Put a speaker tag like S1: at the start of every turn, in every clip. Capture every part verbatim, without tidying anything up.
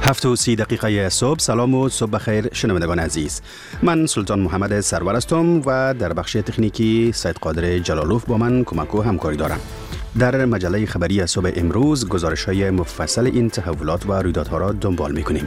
S1: هفت و سی دقیقه صبح. سلام و صبح بخیر شنوندگان عزیز. من سلطان محمد سرور هستم و در بخش تکنیکی سید قادر جلالوف با من کمک و همکاری دارم. در مجله خبری صبح امروز گزارش های مفصل این تحولات و رویدادها را دنبال می‌کنیم.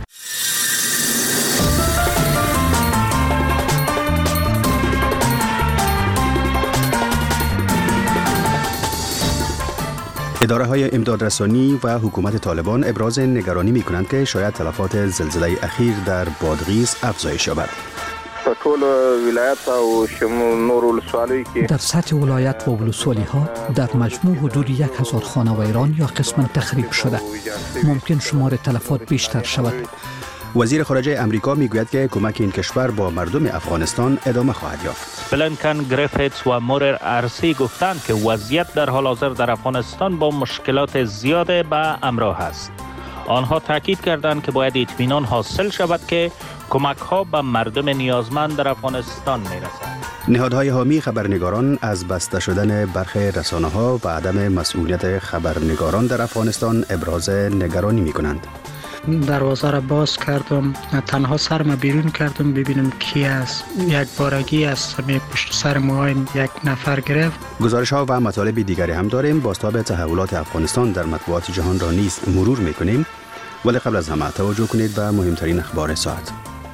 S1: اداره های امدادرسانی و حکومت طالبان ابراز نگرانی می کنند که شاید تلفات زلزله اخیر در بادغیس افزایش یابد.
S2: ټول ولایت او شمول نور ولسوالی کې
S3: در سطح ولایت و ولسوالی ها در مجموع حدود یک هزار خانه ویران یا قسما تخریب شده. ممکن شمار تلفات بیشتر شود.
S1: وزیر خارجه امریکا میگوید که کمک این کشور با مردم افغانستان ادامه خواهد یافت.
S4: بلینکن، گریفیتس و مورر ارسی گفتند که وضعیت در حال حاضر در افغانستان با مشکلات زیاد به همراه است. آنها تاکید کردند که باید اطمینان حاصل شود که کمک ها به مردم نیازمند در افغانستان میرسند.
S1: نهادهای حامی خبرنگاران از بسته شدن برخی رسانه ها و عدم مسئولیت خبرنگاران در افغانستان ابراز نگرانی می کنند.
S5: دروازه را باز کردم، تنها سرم بیرون کردم ببینم کی است. یک بارگی از پشت سر موهایم یک نفر گرفت.
S1: گزارش ها و مطالب دیگری هم داریم. بازتاب تحولات افغانستان در مطبوعات جهان را نیز مرور میکنیم، ولی قبل از همه توجه کنید به مهمترین اخبار ساعت.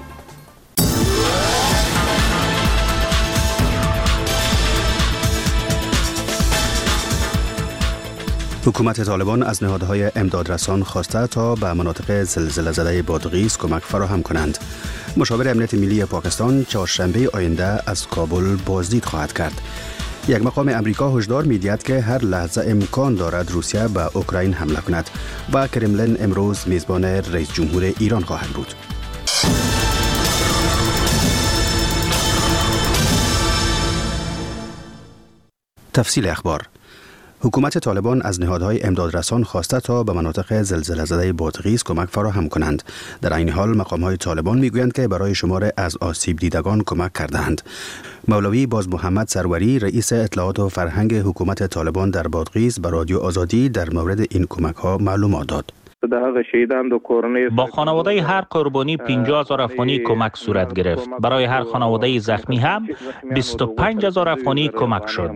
S1: حکومت طالبان از نهادهای امدادرسان خواسته تا به مناطق زلزله زده بادغیس کمک فراهم کنند. مشاور امنیت ملی پاکستان چهارشنبه آینده از کابل بازدید خواهد کرد. یک مقام امریکا هشدار می‌دهد که هر لحظه امکان دارد روسیه به اوکراین حمله کند و کرملین امروز میزبان رئیس جمهور ایران خواهد بود. تفصیل اخبار. حکومت طالبان از نهادهای امدادرسان خواسته تا به مناطق زلزله زده بادغیس کمک فراهم کنند. در این حال مقام‌های طالبان میگویند که برای شمار از آسیب دیدگان کمک کردند. مولوی باز محمد سروری رئیس اطلاعات و فرهنگ حکومت طالبان در بادغیس به رادیو آزادی در مورد این کمک‌ها معلومات داد.
S4: با خانواده هر قربانی پنجاه هزار افغانی کمک صورت گرفت. برای هر خانواده زخمی هم بیست و پنج هزار افغانی کمک شد.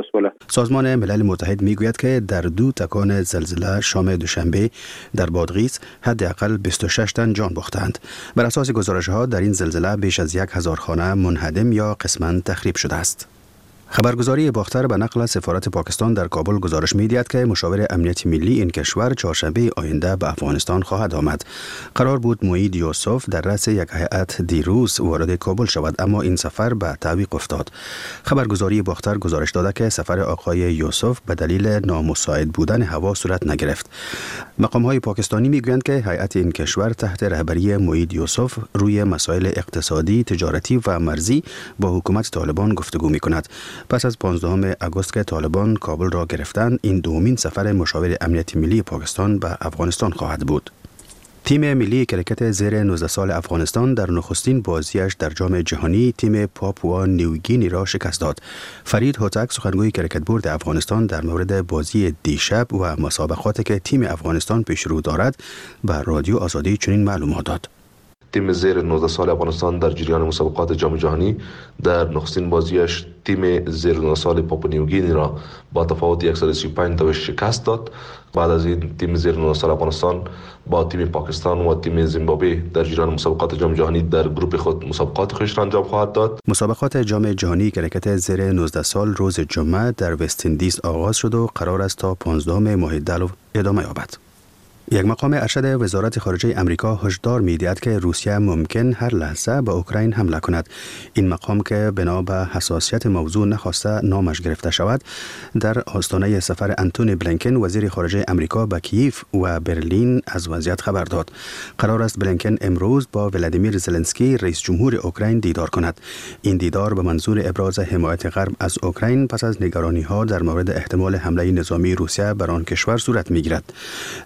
S1: سازمان ملل متحد میگوید که در دو تکان زلزله شام دوشنبه در بادغیس حداقل بیست و شش تن جان باختند. بر اساس گزارش‌ها در این زلزله بیش از یک هزار خانه منهدم یا قسماً تخریب شده است. خبرگزاری باختر به نقل سفارت پاکستان در کابل گزارش می‌دهد که مشاور امنیت ملی این کشور چهارشنبه آینده به افغانستان خواهد آمد. قرار بود موعید یوسف در رأس یک هیئت دیروز وارد کابل شود، اما این سفر به تعویق افتاد. خبرگزاری باختر گزارش داده که سفر آقای یوسف به دلیل نامساعد بودن هوا صورت نگرفت. مقام‌های پاکستانی می‌گویند که هیئت این کشور تحت رهبری موعید یوسف روی مسائل اقتصادی، تجارتی و مرزی با حکومت طالبان گفتگو می‌کند. پس از پانزدهم آگوست که طالبان کابل را گرفتند، این دومین سفر مشاور امنیت ملی پاکستان به افغانستان خواهد بود. تیم ملی کرکت زیر نوزده سال افغانستان در نخستین بازیش در جام جهانی تیم پاپوا نیوگینی را شکست داد. فرید هوتک سخنگوی کرکت بورد افغانستان در مورد بازی دیشب و مسابقاتی که تیم افغانستان پیش رو دارد به رادیو آزادی چنین معلومات داد.
S6: تیم زیر نوزده سال افغانستان در جریان مسابقات جام جهانی در نخستین بازیش تیم زیر نوزده سال پاپوا نیوگینی را با تفاوت صد و سی و پنج تا شکست داد. بعد از این تیم زیر نوزده سال افغانستان با تیم پاکستان و تیم زیمبابوه در جریان مسابقات جام جهانی در گروه خود مسابقات خود را انجام خواهد داد.
S1: مسابقات جام جهانی کرکت زیر نوزده سال روز جمعه در وست اندیز آغاز شد و قرار است تا پانزدهم ماه دی ادامه یابد. یک مقام ارشد وزارت خارجه امریکا هشدار می‌دهد که روسیه ممکن هر لحظه به اوکراین حمله کند. این مقام که بنا به حساسیت موضوع نخواسته نامش گرفته شود، در آستانه سفر انتونی بلینکن وزیر خارجه امریکا به کیف و برلین از وضعیت خبر داد. قرار است بلینکن امروز با ولادیمیر زلنسکی رئیس جمهور اوکراین دیدار کند. این دیدار به منظور ابراز حمایت غرب از اوکراین پس از نگرانی‌ها در مورد احتمال حمله نظامی روسیه بر آن کشور صورت می‌گیرد. نed پرایس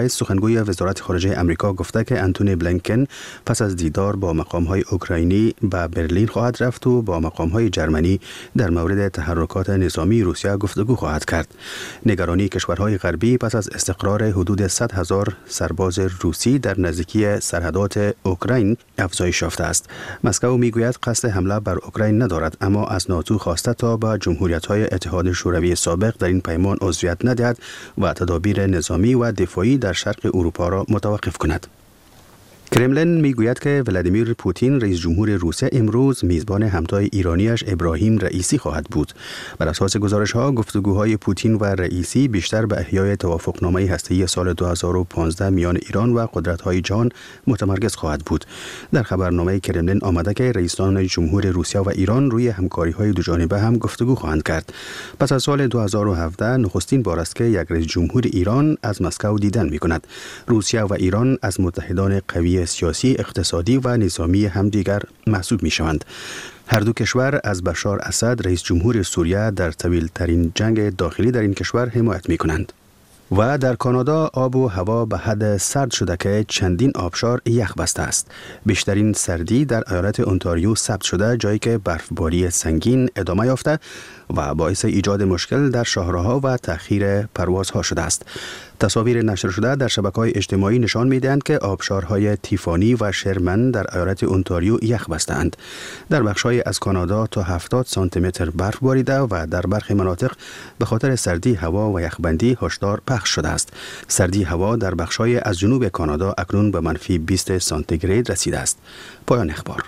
S1: وایس سخنگوی وزارت خارجه امریکا گفته که انتونی بلینکن پس از دیدار با مقام‌های اوکراینی به برلین خواهد رفت و با مقام‌های جرمنی در مورد تحرکات نظامی روسیه گفتگو خواهد کرد. نگرانی کشورهای غربی پس از استقرار حدود صد هزار سرباز روسی در نزدیکی سرحدات اوکراین افزایش یافته است. مسکو میگوید قصد حمله بر اوکراین ندارد، اما از ناتو خواسته تا به جمهوریت‌های اتحاد شوروی سابق در این پیمان عضویت ندهد و تدابیر نظامی و دفاعی در شرق اروپا را متوقف کند. کرملین میگوید که ولادیمیر پوتین رئیس جمهور روسیه امروز میزبان همتای ایرانیش ابراهیم رئیسی خواهد بود. بر اساس گزارش‌ها گفتگوهای پوتین و رئیسی بیشتر به احیای توافقنامه هسته‌ای سال دو هزار و پانزده میان ایران و قدرت‌های جهان متمرکز خواهد بود. در خبرنامه کرملین آمده که رئیسان جمهور روسیه و ایران روی همکاری‌های دوجانبه هم گفتگو خواهند کرد. پس از سال دو هزار و هفده نخستین بار است که یک رئیس جمهور ایران از مسکو دیدن می‌کند. روسیه و ایران از متحدان قوی سیاسی، اقتصادی و نظامی همدیگر محسوب می شوند. هر دو کشور از بشار اسد رئیس جمهور سوریه در طویل ترین جنگ داخلی در این کشور حمایت می کنند. و در کانادا آب و هوا به حد سرد شده که چندین آبشار یخ بسته است. بیشترین سردی در ایالت اونتاریو ثبت شده، جایی که برفباری سنگین ادامه یافته و باعث ایجاد مشکل در شاهراه‌ها و تأخیر پروازها شده است. تصاویر نشر شده در شبکه‌های اجتماعی نشان می‌دهند که آبشارهای تیفانی و شرمن در ایالت اونتاریو یخ بسته‌اند. در بخش‌های از کانادا تا هفتاد سانتی متر برف باریده و در برخی مناطق به خاطر سردی هوا و یخبندی هشدار پخش شده است. سردی هوا در بخش‌های از جنوب کانادا اکنون به منفی بیست سانتیگراد رسیده است. پایان اخبار.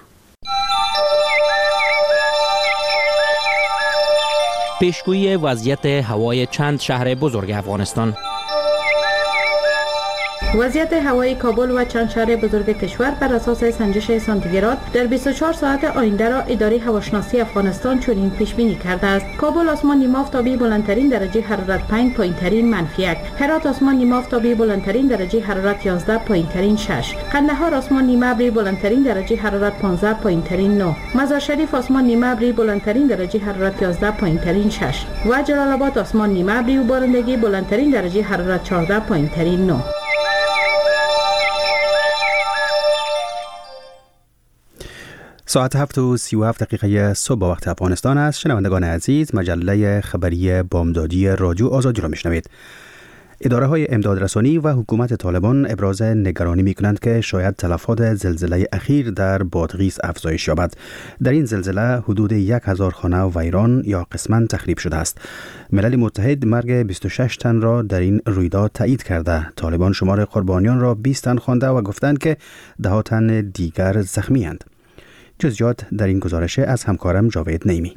S7: پیشگویی وضعیت هوای چند شهر بزرگ افغانستان.
S8: وضعیت هوایی کابل و چند شهر بزرگ کشور بر اساس سنجش سانتیگراد در بیست و چهار ساعت آینده را اداره هواشناسی افغانستان چنین پیش بینی کرده است: کابل آسمان نیمه آفتابی بلندترین درجه حرارت پنج، پایینترین منفی یک. هرات آسمان نیمه آفتابی بلندترین درجه حرارت یازده، پایینترین شش. قندهار آسمان نیمه ابری بلندترین درجه حرارت پانزده، پایینترین نه. مزار شریف آسمان نیمه ابری بلندترین درجه حرارت یازده، پایینترین شش. و جلال آباد آسمان نیمه ابری و بارندگی بلندترین درجه حرارت چهارده، پایینترین نه.
S1: ساعت هفت و سی و هفت دقیقه صبح با وقت افغانستان است. شنوندگان عزیز، مجله خبری بامدادی رادیو آزادی را میشنوید. اداره های امدادرسانی و حکومت طالبان ابراز نگرانی می کنند که شاید تلفات زلزله اخیر در بادغیس افزایش یابد. در این زلزله حدود یک هزار خانه ویران یا قسماً تخریب شده است. ملل متحد مرگ بیست و شش تن را در این رویداد تایید کرده. طالبان شمار قربانیان را بیست تن خوانده و گفتند که ده تن دیگر زخمی اند. جزئیات در این گزارش از همکارم جاوید نیمی.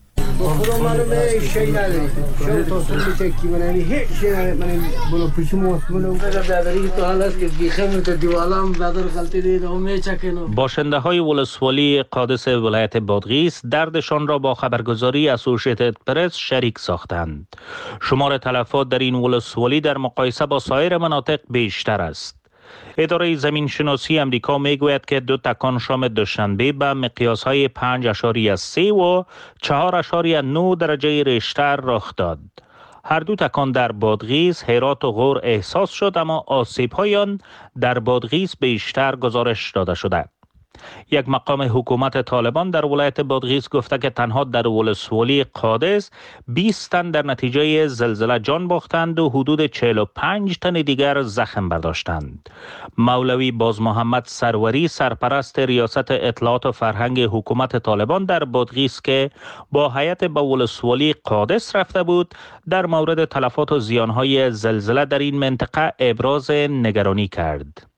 S4: باشنده های ولسوالی قادس ولایت بادغیس دردشان را با خبرگزاری اسوسییتد پرس شریک ساختند. شمار تلفات در این ولسوالی در مقایسه با سایر مناطق بیشتر است. اداره زمین شناسی امریکا میگوید که دو تکان شام دوشنبه به مقیاس‌های پنج اشاریه سه و چهار اشاریه نه درجه ریشتر رخ داد. هر دو تکان در بادغیس، هرات و غور احساس شد، اما آسیب‌های آن در بادغیس بیشتر گزارش داده شده. یک مقام حکومت طالبان در ولایت بادغیس گفته که تنها در ولسوالی قادس بیست تن در نتیجه زلزله جان باختند و حدود چهل و پنج تن دیگر زخم برداشتند. مولوی باز محمد سروری، سرپرست ریاست اطلاعات و فرهنگ حکومت طالبان در بادغیس که با هیئت به ولسوالی قادس رفته بود، در مورد تلفات و زیانهای زلزله در این منطقه ابراز نگرانی کرد.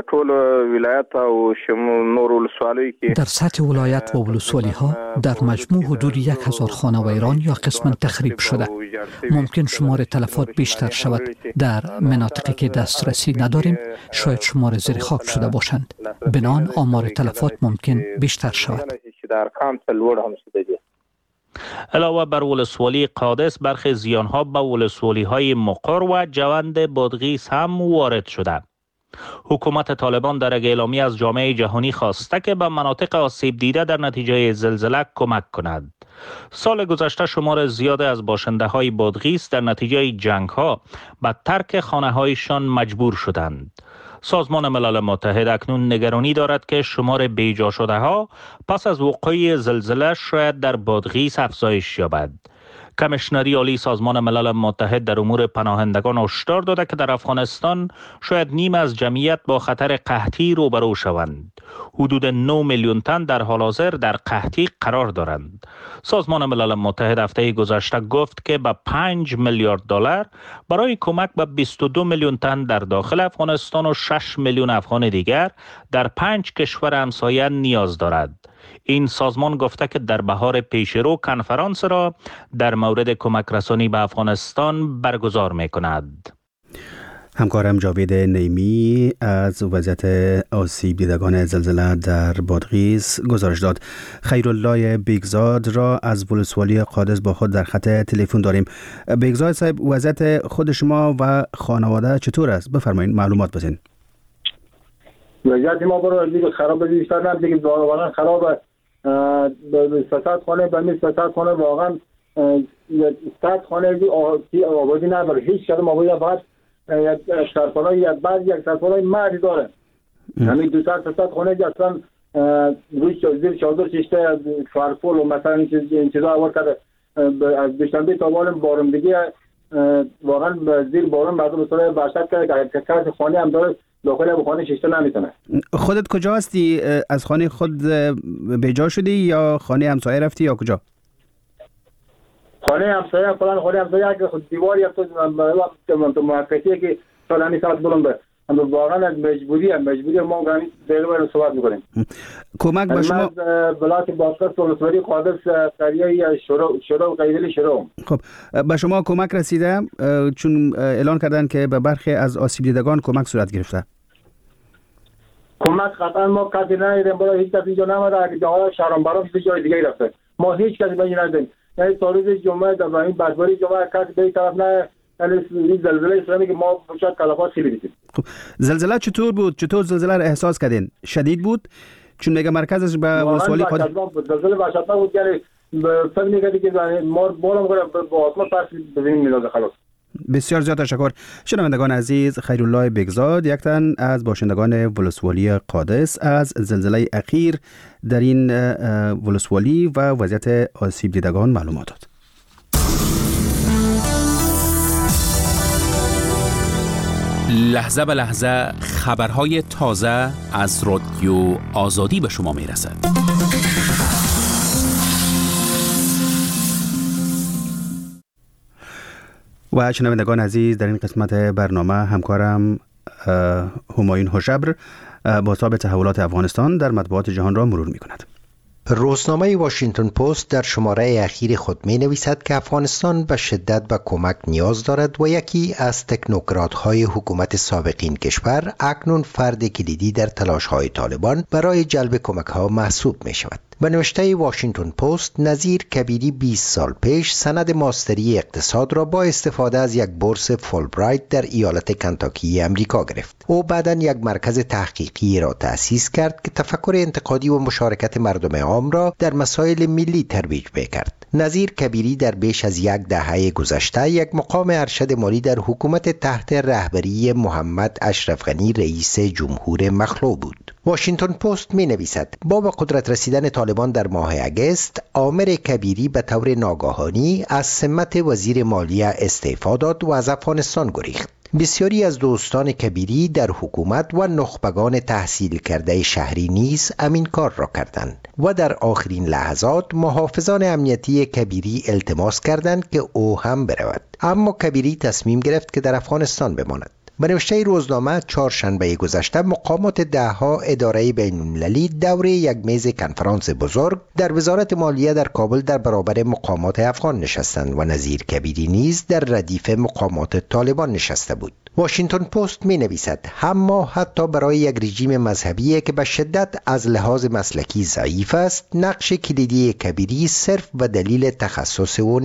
S3: در سطح ولایت و ولسوالی ها در مجموع حدود یک هزار خانه ویران یا قسماً تخریب شده. ممکن شمار تلفات بیشتر شود. در مناطقی که دسترسی نداریم شاید شمار زیر خاک شده باشند. بنابراین آمار تلفات ممکن بیشتر شود.
S4: علاوه بر ولسوالی قادس، برخی زیانها به ولسوالی های مقر و جوند بادغیس هم وارد شده. حکومت طالبان در یک اعلامی از جامعه جهانی خواسته که به مناطق آسیب دیده در نتیجه زلزله کمک کند. سال گذشته شمار زیاد از باشنده های بادغیس در نتیجه جنگ ها به ترک خانه هایشان مجبور شدند. سازمان ملل متحد اکنون نگرانی دارد که شمار بیجا شده ها پس از وقوع زلزله شاید در بادغیس افزایش یابد. کمیشنری عالی سازمان ملل متحد در امور پناهندگان هشدار داده که در افغانستان شاید نیم از جمعیت با خطر قحطی روبرو شوند. حدود نه میلیون تن در حال حاضر در قحطی قرار دارند. سازمان ملل متحد هفته گذشته گفت که به پنج میلیارد دلار برای کمک به بیست و دو میلیون تن در داخل افغانستان و شش میلیون افغان دیگر در پنج کشور همسایه نیاز دارد. این سازمان گفته که در بهار پیشرو کنفرانس را در مورد کمک رسانی به افغانستان برگزار می کند.
S1: همکارم جاوید نیمی از وضعیت آسیب دیدگان زلزله در بادغیس گزارش داد. خیرالله بیگزاد را از ولسوالی قادس با خود در خط تلفن داریم. بیگزاد صاحب، وضعیت خود شما و خانواده چطور است؟ بفرمایید معلومات بدین.
S9: وضعیت ما برای دیگه خراب بیشتر نه، دیگه واقعا خرابه. ستاد خانه به می ستاد خانه واقعا ستاد خانه بی آبادی نداره، هیچ کدوم آبادی فقط یک سرپالای یک بعض یک سرپالای مردی داره. همین دو سر ستاد خانه که اصلا روی زیر چادر شیشته فرفول و مثلا این چیزا آورد کرده. از دوشنبه تا بارم بارم دیگه واقعا زیر بارم مردم سراغ برشت کرده که کسی خانه هم داره داخل اب خانه شیشته نمیتونه.
S1: خودت کجا هستی؟ از خانه خود بیجا شدی یا خانه همسایه رفتی یا کجا؟
S9: خانه همسایه فلان خانه همسایه که خود دیواری هست تو محققیه که سالانی ساعت بلنده. اما واقعا از مجبوری هم مجبوری هم ما گانی دیگه باید صحبت میکنیم.
S1: کمک به شما؟
S9: از بلاک باسکت ولسوالی قادس سریعی شروع شروع قیدلی شروع.
S1: خب به شما کمک رسیده؟ چون اعلان کردن که به برخی از آسیب دیدگان کمک صورت گرفته.
S9: کمک قطعا ما کسی ندیدیم، برای هیچ کسی اینجا نمده. اگه جاهای شهران برام به جای دیگه رفته، ما هیچ کسی به این ندیدیم. یعنی تا روز جمعه در این بدباری جمعه کسی به این طرف نه. یعنی زلزله اسلامی که ما شاید کلافات خیلی دیدیم.
S1: خب زلزله چطور بود؟ چطور زلزله رو احساس کردین؟ شدید بود؟ چون میگه مرکزش به ولسوالی قادس
S9: زلزله وحشتناک بود. یعنی فکر می‌کردی که ما بالا می‌گره با آسمان پس بزنیم میلاد خلاص.
S1: بسیار زیاد تشکر. شنوندگان عزیز، خیرالله بیگزاد یک تن از باشندگان ولسوالی قادس از زلزله اخیر در این ولسوالی و وضعیت آسیب دیدگان معلومات داد.
S7: لحظه به لحظه خبرهای تازه از رادیو آزادی به شما می رسد.
S1: و شنوندگان عزیز، در این قسمت برنامه همکارم همایون هوشبر با تاب تحولات افغانستان در مطبوعات جهان را مرور می کند.
S10: روزنامه واشنگتن پست در شماره اخیر خود می نویسد که افغانستان به شدت به کمک نیاز دارد و یکی از تکنوکرات‌های حکومت سابق این کشور اکنون فرد کلیدی در تلاش‌های طالبان برای جلب کمک‌ها محسوب می شود. به نوشته واشنگتن پست، نظیر کبیری بیست سال پیش سند ماستری اقتصاد را با استفاده از یک بورس فولبرایت در ایالت کنتاکی امریکا گرفت. او بعداً یک مرکز تحقیقی را تأسیس کرد که تفکر انتقادی و مشارکت مردم عام را در مسائل ملی ترویج می‌کرد. نظیر کبیری در بیش از یک دهه گذشته یک مقام ارشد مالی در حکومت تحت رهبری محمد اشرف غنی رئیس جمهور مخلوع بود. واشنگتن پست می نویسد با به قدرت رسیدن طالبان در ماه اگست، عامر کبیری به طور ناگهانی از سمت وزیر مالیه استعفا داد و از افغانستان گریخت. بسیاری از دوستان کبیری در حکومت و نخبگان تحصیل کرده شهری نیز همین کار را کردند و در آخرین لحظات محافظان امنیتی کبیری التماس کردند که او هم برود، اما کبیری تصمیم گرفت که در افغانستان بماند. به نوشته روزنامه، چهارشنبه گذشته مقامات دهها اداره بین‌المللی دور یک میز کنفرانس بزرگ در وزارت مالیه در کابل در برابر مقامات افغان نشستند و نظیر کبیری نیز در ردیف مقامات طالبان نشسته بود. واشنگتن پست می نویسد اما حتی برای یک رژیم مذهبی که به شدت از لحاظ مسلکی ضعیف است، نقش کلیدی کبیری صرف به دلیل تخصص او نیست.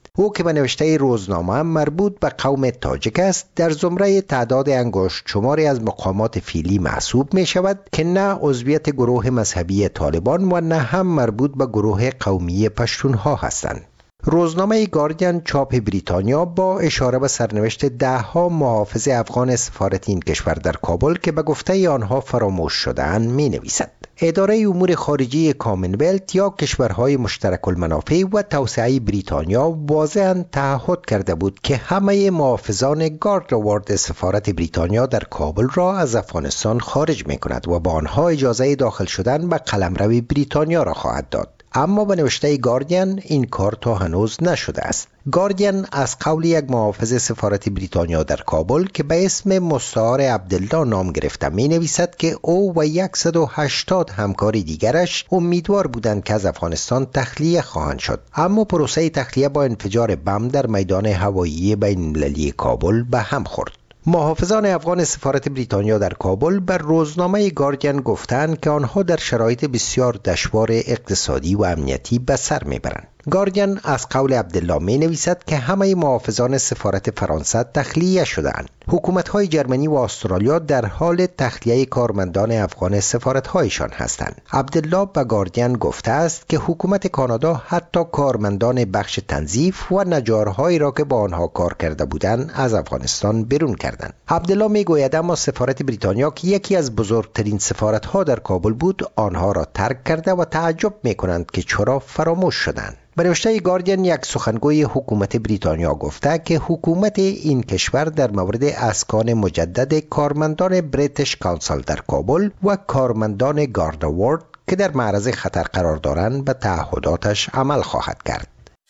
S10: او که به نوشته روزنامه مربوط به قوم تاجیک است در زمره تعداد انگشت شماری از مقامات فعلی محسوب می شود که نه عضویت گروه مذهبی طالبان و نه هم مربوط به گروه قومی پشتونها هستند. روزنامه گاردین چاپ بریتانیا با اشاره به سرنوشت ده ها محافظ افغان سفارت این کشور در کابل که به گفته آنها فراموش شده‌اند می نویسد. اداره امور خارجه کامنولت یا کشورهای مشترک المنافع و توسعه بریتانیا واضحاً تعهد کرده بود که همه محافظان گارد وارد سفارت بریتانیا در کابل را از افغانستان خارج می کند و با آنها اجازه داخل شدن به قلمرو بریتانیا را خواهد داد. اما به نوشته گاردین این کار تا هنوز نشده است. گاردین از قول یک محافظ سفارت بریتانیا در کابل که به اسم مستعار عبدالله نام گرفته می نویسد که او و صد و هشتاد همکار دیگرش امیدوار بودند که از افغانستان تخلیه خواهند شد، اما پروسه تخلیه با انفجار بم در میدان هوایی بین المللی کابل به هم خورد. محافظان افغان سفارت بریتانیا در کابل بر روزنامه گاردین گفتند که آنها در شرایط بسیار دشوار اقتصادی و امنیتی به سر میبرند. گاردین از قول عبدالله می نویسد که همه محافظان سفارت فرانسه تخلیه شدند. حکومت‌های جرمنی و استرالیا در حال تخلیه کارمندان افغان سفارت‌هایشان هستند. عبدالله به گاردین گفته است که حکومت کانادا حتی کارمندان بخش تنظیف و نجارهایی را که با آنها کار کرده بودند از افغانستان بیرون کردند. عبدالله می گوید اما سفارت بریتانیا که یکی از بزرگترین سفارت‌ها در کابل بود آنها را ترک کرده و تعجب می کنند که چرا فراموش شدند. به نوشته گاردین یک سخنگوی حکومت بریتانیا گفته که حکومت این کشور در مورد اسکان مجدد کارمندان بریتیش کانسل در کابل و کارمندان گارد وارد که در معرض خطر قرار دارند به تعهداتش عمل خواهد کرد.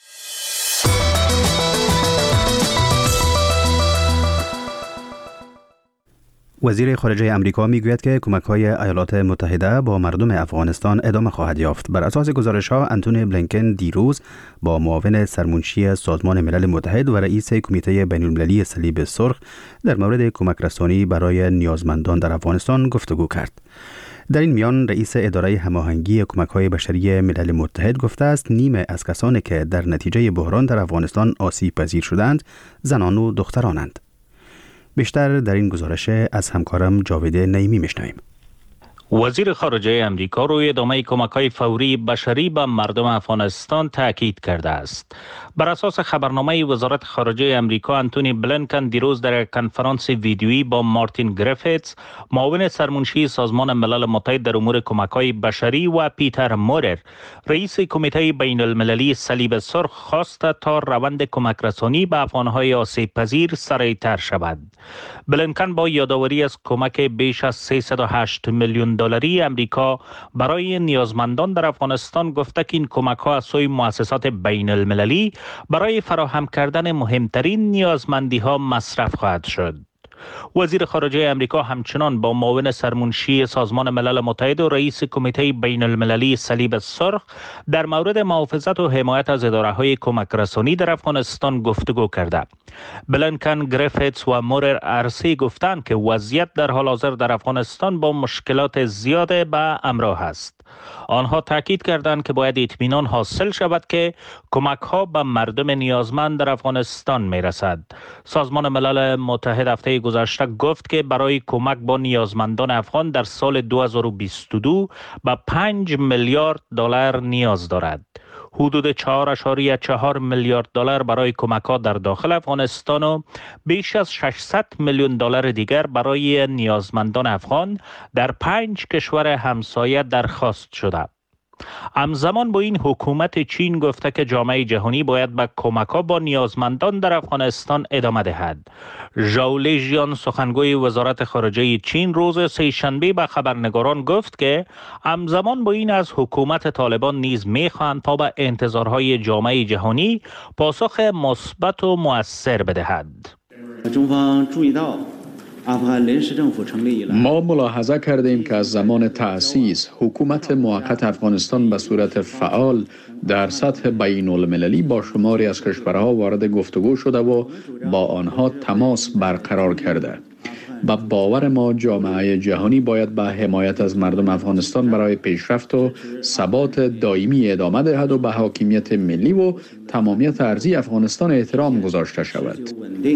S1: وزیر خارجه امریکا میگوید که کمک‌های ایالات متحده با مردم افغانستان ادامه خواهد یافت. بر اساس گزارش‌ها انتونی بلینکن دیروز با معاون سرمنشی سازمان ملل متحد و رئیس کمیته بین‌المللی صلیب سرخ در مورد کمک رسانی برای نیازمندان در افغانستان گفتگو کرد. در این میان رئیس اداره هماهنگی کمک‌های بشری ملل متحد گفته است نیمه از کسانی که در نتیجه بحران در افغانستان آسیب پذیر شدند زنان و دخترانند. بیشتر در این گزارش از همکارم جاوید نعیمی میشنویم.
S4: وزیر خارجه امریکا روی ادامه کمک‌های فوری بشری به مردم افغانستان تاکید کرده است. بر اساس خبرنامه وزارت خارجه امریکا انتونی بلینکن دیروز در کنفرانس ویدیویی با مارتین گریفیتس معاون سرمنشی سازمان ملل متحد در امور کمک‌های بشری و پیتر مورر رئیس کمیته بین المللی صلیب سرخ خواست تا روند کمک رسانی به افغان‌های آسیب پذیر سریعتر شود. بلینکن با یادآوری از کمک بیش از سیصد و هشت میلیون دلاری امریکا برای نیازمندان در افغانستان گفته که این کمک‌ها از سوی مؤسسات بین المللی برای فراهم کردن مهمترین نیازمندی‌ها مصرف خواهد شد. وزیر خارجه امریکا همچنان با معاون سرمنشی سازمان ملل متحد و رئیس کمیته بین المللی صلیب سرخ در مورد محافظت و حمایت از اداره‌های کمک رسانی در افغانستان گفتگو کرده. بلینکن، گریفیتس و مورر ارسی گفتند که وضعیت در حال حاضر در افغانستان با مشکلات زیاد به همراه است. آنها تاکید کردند که باید اطمینان حاصل شود که کمک‌ها به مردم نیازمند در افغانستان می‌رسد. سازمان ملل متحد هفته گذشته گفت که برای کمک با نیازمندان افغان در سال دو هزار و بیست و دو به پنج میلیارد دلار نیاز دارد. حدود چهار ممیز چهار میلیارد دلار برای کمک‌ها در داخل افغانستان و بیش از ششصد میلیون دلار دیگر برای نیازمندان افغان در پنج کشور همسایه درخواست شده. همزمان با این حکومت چین گفته که جامعه جهانی باید به کمک‌ها با نیازمندان در افغانستان ادامه دهد. ژائو لیژیان سخنگوی وزارت خارجه چین روز سه‌شنبه به خبرنگاران گفت که همزمان با این از حکومت طالبان نیز می‌خواهند تا به انتظارهای جامعه جهانی پاسخ مثبت و مؤثر بدهد.
S11: ما ملاحظه کردیم که از زمان تأسیس حکومت موقت افغانستان به صورت فعال در سطح بین المللی با شماری از کشورها وارد گفتگو شده و با آنها تماس برقرار کرده. به باور ما جامعه جهانی باید به حمایت از مردم افغانستان برای پیشرفت و ثبات دائمی ادامه دهد و به حاکمیت ملی و تمامیت ارضی افغانستان احترام گذاشته شود.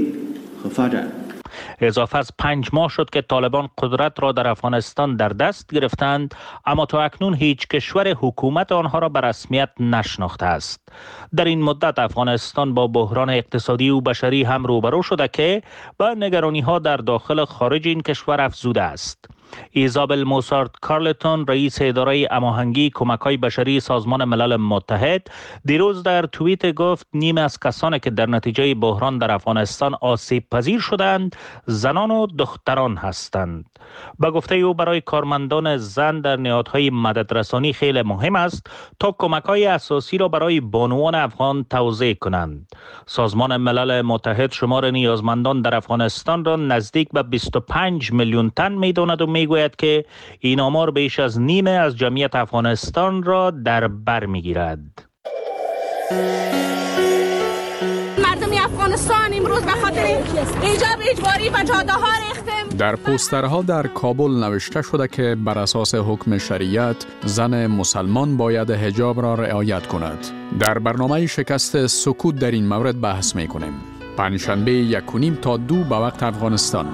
S4: اضافه از پنج ماه شد که طالبان قدرت را در افغانستان در دست گرفتند، اما تا اکنون هیچ کشور حکومت آنها را به رسمیت نشناخته است. در این مدت افغانستان با بحران اقتصادی و بشری هم روبرو شده که با نگرانی ها در داخل خارج این کشور افزوده است. ایزابل موسارت کارلتون، رئیس اداره هماهنگی کمک‌های بشری سازمان ملل متحد، دیروز در توییت گفت نیم از کسانی که در نتیجه بحران در افغانستان آسیب پذیر شدند زنان و دختران هستند. به گفته او برای کارمندان زن در نهادهای مددرسانی خیلی مهم است تا کمک‌های اساسی را برای بانوان افغان توزیع کنند. سازمان ملل متحد شمار نیازمندان در افغانستان را نزدیک به بیست و پنج میلیون تن می‌داند و میگوید که این آمار بیش از نیمه از جمعیت افغانستان را در بر میگیرد.
S12: مردم افغانستان امروز به خاطر ایجاب اجباری و جاده ها ریختیم.
S11: در پوسترها در کابل نوشته شده که بر اساس حکم شریعت زن مسلمان باید حجاب را رعایت کند. در برنامه شکست سکوت در این مورد بحث میکنیم. پنجشنبه یک و نیم تا دو به وقت افغانستان.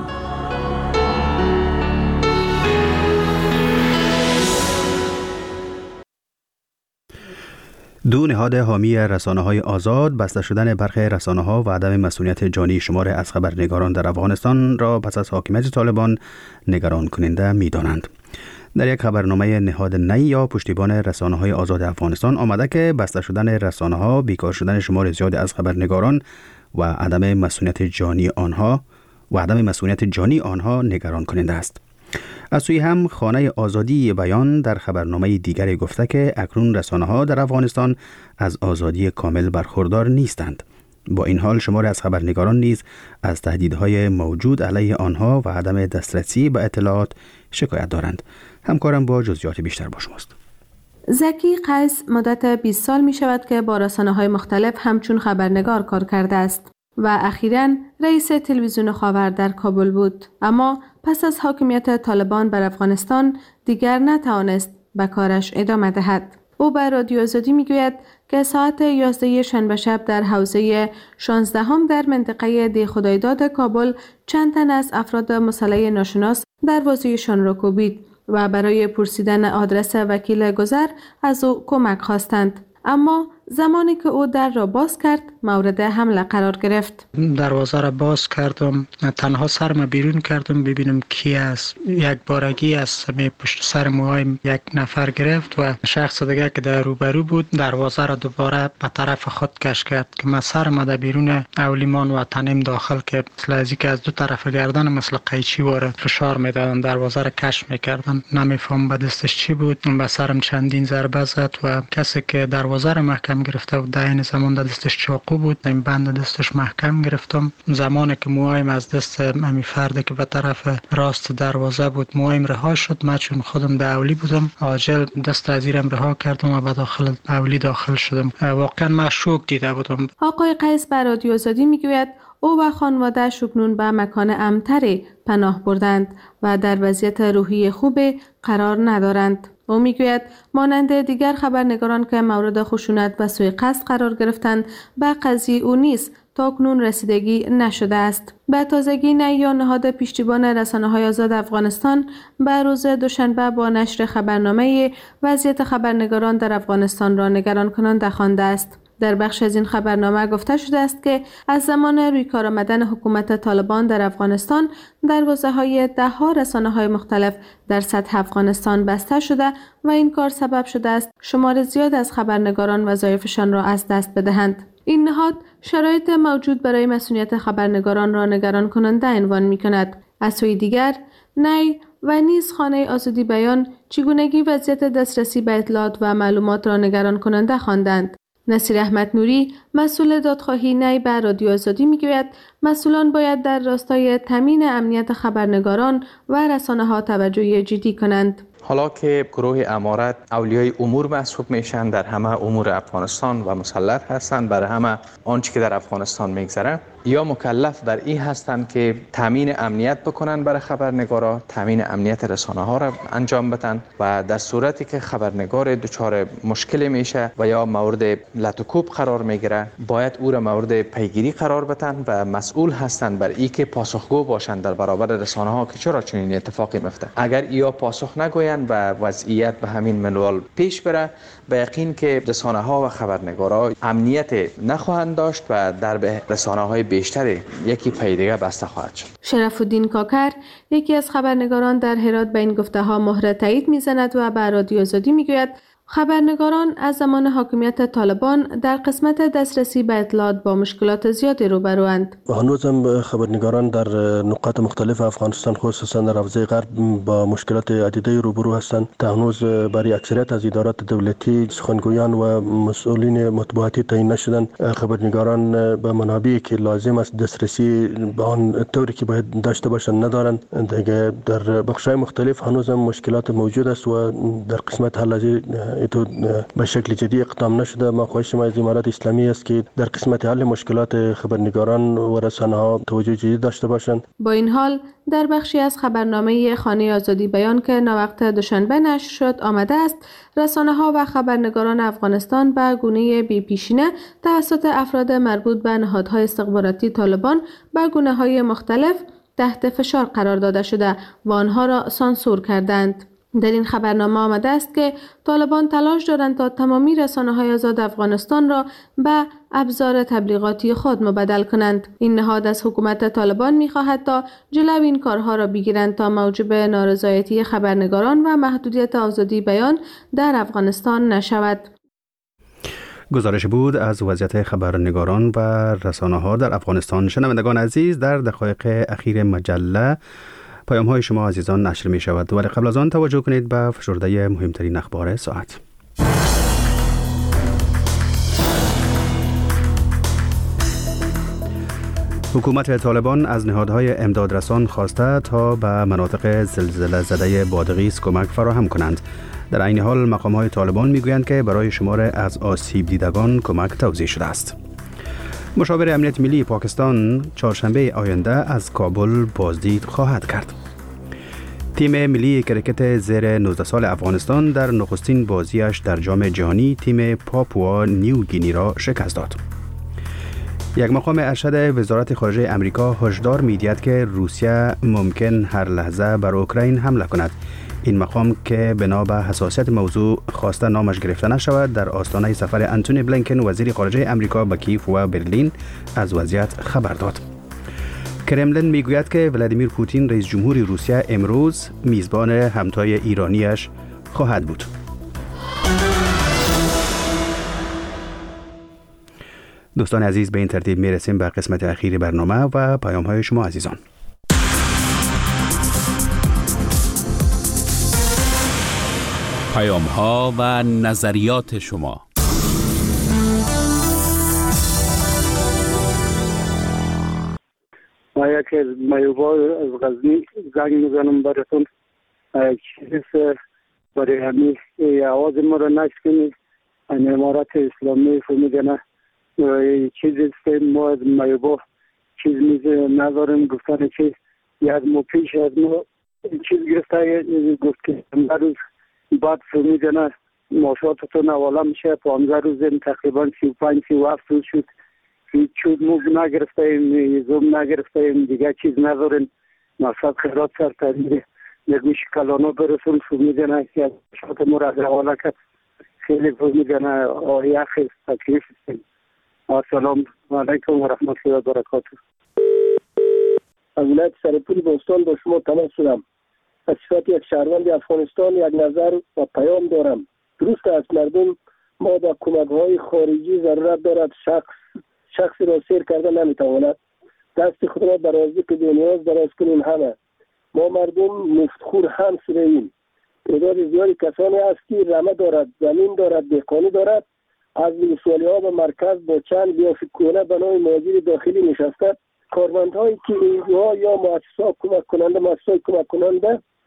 S1: دو نهاد حامی رسانه‌های آزاد بسته شدن برخی رسانه‌ها و عدم مسئولیت جانی شمار از خبرنگاران در افغانستان را پس از حاکمیت طالبان نگران کننده می‌دانند. در یک خبرنامه نهاد نی یا پشتیبان رسانه‌های آزاد افغانستان آمده که بسته شدن رسانه‌ها، بیکار شدن شمار زیاد از خبرنگاران و عدم مسئولیت جانی آنها و عدم مسئولیت جانی آنها نگران کننده است. از سوی هم خانه آزادی بیان در خبرنامه دیگری گفته که اکنون رسانه‌ها در افغانستان از آزادی کامل برخوردار نیستند. با این حال شمار از خبرنگاران نیز از تهدیدهای موجود علیه آنها و عدم دسترسی به اطلاعات شکایت دارند. همکارم با جزئیات بیشتر با شماست.
S8: زکی قیس مدت بیست سال می شود که با رسانه‌های مختلف همچون خبرنگار کار کرده است و اخیراً رئیس تلویزیون خاور در کابل بود، اما پس از حاکمیت طالبان بر افغانستان دیگر نتوانست به کارش ادامه دهد. او به رادیو آزادی میگوید که ساعت یازده شنبه شب در حوزه شانزدهم در منطقه دی خدایداد کابل چند تن از افراد مسلح ناشناس دروازه‌شان را کوبید و برای پرسیدن آدرس وکیل گذر از او کمک خواستند، اما زمانی که او در را باز کرد مورد حمله قرار گرفت.
S5: دروازه را باز کردم، تنها سرم بیرون کردم ببینم کی است. یک بارگی از پشت سر موهایم یک نفر گرفت و شخص دیگه که در روبرو بود دروازه را دوباره به طرف خود کش کرد که من سرم در بیرون اولیمان و تنم داخل که مثل از که از دو طرف گردن مثل قیچی وارد فشار میدادن، دروازه را کش میکردن. نمیفهم به دستش چی بود. به سرم چندین ضربه زد و کسی که دروازه را محکم گرفته و در این زمان دستش چاقو بود، این بند دستش محکم گرفتم. زمانی که موهایم از دست امی فرد که به طرف راست دروازه بود موهایم رها شد، من چون خودم در اولی بودم عاجل دست از زیرم رها کردم و به داخل اولی داخل شدم. واقعا من شوک دیده بودم.
S8: آقای قیس بر رادیو آزادی میگوید او و خانواده شکنون به مکان امن‌تری پناه بردند و در وضعیت روحی خوب قرار ندارند. او میگوید مانند دیگر خبرنگاران که مورد خشونت و سوء قصد قرار گرفتند به قضیه او نیز تاکنون رسیدگی نشده است. به تازگی نیا نهاد پشتیبان رسانه‌های آزاد افغانستان به روز دوشنبه با نشر خبرنامه وضعیت خبرنگاران در افغانستان را نگران کننده خوانده است. در بخش از این خبرنامه گفته شده است که از زمان روی کار آمدن حکومت طالبان در افغانستان دروازه‌های ده‌ها رسانه‌های مختلف در سطح افغانستان بسته شده و این کار سبب شده است شمار زیاد از خبرنگاران وظایفشان را از دست بدهند. این نهاد شرایط موجود برای مسئولیت خبرنگاران را نگران کننده عنوان می‌کند. از سوی دیگر نی و نیز خانه آزادی بیان چگونگی وضعیت دسترسی به اطلاعات و معلومات را نگران کننده خواندند. نصیر احمد نوری مسئول دادخواهی نی بر رادیو آزادی میگوید مسئولان باید در راستای تامین امنیت خبرنگاران و رسانه‌ها توجه جدی کنند.
S13: حالا که گروه امارت اولیای امور محسوب میشن، در همه امور افغانستان و مسلط هستند، برای همه آنچه که در افغانستان میگذره، یا مکلف بر این هستند که تامین امنیت بکنن برای خبرنگارا، تامین امنیت رسانه ها را انجام بدن و در صورتی که خبرنگار دچار مشکل میشه و یا مورد لطوکوب قرار میگیره، باید او را مورد پیگیری قرار بدن و مسئول هستند بر این که پاسخگو باشند در برابر رسانه ها که چرا چنین اتفاقی میفته. اگر یا پاسخ نگویند و وضعیت به همین منوال پیش بره، به یقین که رسانه ها و خبرنگارا امنیت نخواهند داشت و در به رسانه های بیشتری یکی پی دیگه بسته خواهد شد.
S8: شرف الدین کاکر یکی از خبرنگاران در هرات به این گفته ها مهر تایید میزند و به رادیو آزادی میگوید خبرنگاران از زمان حاکمیت طالبان در قسمت دسترسی به اطلاعات با مشکلات زیادی روبروند.
S14: هنوز هم خبرنگاران در نقاط مختلف افغانستان خصوصا در حوزه غرب با مشکلات عدیده روبرو هستند. تا هنوز برای اکثریت از ادارات دولتی سخنگویان و مسئولین مطبوعاتی تعیین نشدند. خبرنگاران به منابعی که لازم است دسترسی به آن طوری که باید داشته باشند ندارند. دیگه در بخش‌های مختلف هنوز هم مشکلات موجود است و در قسمت حل تو به شکل جدی اقدام نشده. ما خواهش ما از امارات اسلامی است که در قسمت حل مشکلات خبرنگاران و رسانه ها توجه جدید داشته باشند.
S8: با این حال در بخشی از خبرنامه خانه آزادی بیان که نوقت دوشنبه نشر شد آمده است رسانه ها و خبرنگاران افغانستان به گونه بی پیشینه توسط افراد مربوط به نهادهای استخباراتی طالبان به گونه‌های مختلف تحت فشار قرار داده شده و آنها را سانسور کردند. در این خبرنامه آمده است که طالبان تلاش دارند تا تمامی رسانه‌های آزاد افغانستان را به ابزار تبلیغاتی خود مبدل کنند. این نهاد از حکومت طالبان می‌خواهد تا جلو این کارها را بگیرند تا موجب نارضایتی خبرنگاران و محدودیت آزادی بیان در افغانستان نشود.
S1: گزارش بود از وضعیت خبرنگاران و رسانه‌ها در افغانستان. شنوندگان عزیز، در دقایق اخیر مجله پیام های شما عزیزان نشر می شود، ولی قبل از آن توجه کنید به فشرده مهمترین اخبار ساعت. حکومت طالبان از نهادهای امدادرسان خواسته تا به مناطق زلزله زده بادغیس کمک فراهم کنند. در عین حال مقام های طالبان می گویند که برای شمار از آسیب دیدگان کمک توزیع شده است. مشاور امنیت ملی پاکستان چهارشنبه آینده از کابل بازدید خواهد کرد. تیم ملی کرکت زیر نوزده سال افغانستان در نخستین بازیش در جام جهانی تیم پاپوا نیو گینی را شکست داد. یک مقام ارشد وزارت خارجه امریکا هشدار می‌دهد که روسیه ممکن هر لحظه بر اوکراین حمله کند. این مقام که بنا به حساسیت موضوع خواسته نامش گرفته نشود، در آستانه سفر انتونی بلینکن وزیر خارجه امریکا به کیف و برلین از وضعیت خبر داد. کرملین میگوید که ولادیمیر پوتین رئیس جمهوری روسیه امروز میزبان همتای ایرانیش خواهد بود. دوستان عزیز، به این ترتیب میرسیم به قسمت اخیر برنامه و پیام های شما عزیزان.
S7: پیام ها و نظریات شما.
S9: ما یکی از مایوبا از غزنی زنگ میزنم براتون، چیزی برای همین آواز ما را نشکنید. امارات اسلامی فهمیدنه چیزی است ما از مایوبا چیز میزه نداریم. گفتن که یک مو پیش از ما چیز گرفته گفت که روز بعد فهمیدنه ماشاتتون حواله میشه. پانزده روز تقریبا سی و پنج سی و هفت روز شد هیچ چیز موگ نگرفته ایم، زوم نگرفته ایم، دیگه چیز نداریم. مقصد خیرات سر ترمیره نگوش کلانا برسون فهمیدنه که شات ما را حواله کرد. خیلی فهمیدنه آیه خیلی تکلیف است. السلام علیکم و رحمت الله و برکاته.
S15: از ولایت سرپور بوستان با شما تماس شدم. از صفت یک شهروند افغانستان یک نظر و پیام دارم. درست است مردم ما با کمک‌های خارجی ضرورت دارد. شخص شخصی را سیر کرده نمیتواند. دست خود را درازی که نیاز دراز کنیم همه. ما مردم مفتخور هم شده ایم. تعداد زیادی کسانی است که رمه دارد، زمین دارد، دهقانی دارد. از ولسوالی ها به مرکز با چند بیافکونه بنای مهاجر داخلی نشسته. کارمندهایی که اینجا یا مؤسسات کمک کننده مؤسسات کمک کننده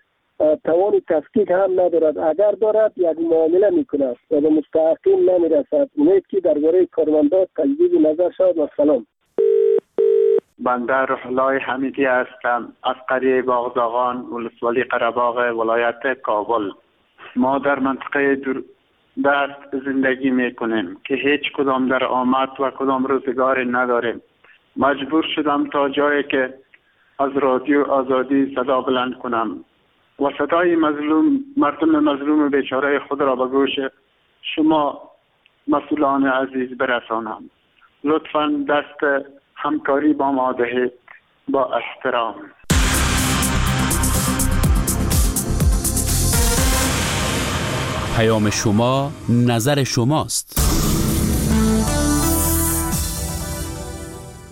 S15: توان تفکیک هم ندارد. اگر دارد یک معامله میکند و به مستحقین نمیرسد. امید که درباره کارمندان تجدید نظر شود. و سلام.
S16: بنده روح الله حمیدی هستم از قریه باغداغان ولسوالی قره‌باغ ولایت کابل. ما در منطقه دور دست زندگی میکنیم که هیچ کدام در آمد و کدام روزگاری نداریم. مجبور شدم تا جایی که از رادیو آزادی صدا بلند کنم و صدای مظلوم مردم مظلوم بیچاره خود را به گوش شما مسئولان عزیز برسانم. لطفاً دست همکاری با ما دهید. با احترام.
S7: پیام شما نظر شماست.